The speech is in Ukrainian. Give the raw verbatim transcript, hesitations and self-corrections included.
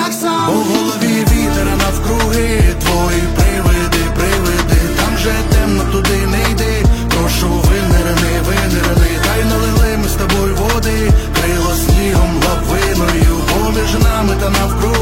так сам. По голові вітер навкруги, твої привиди, привиди. Там же темно, туди не йди. Прошу, винирни, винирни. Дай налили ми з тобою води, крило снігом, лавиною. Поміж нами та навкруги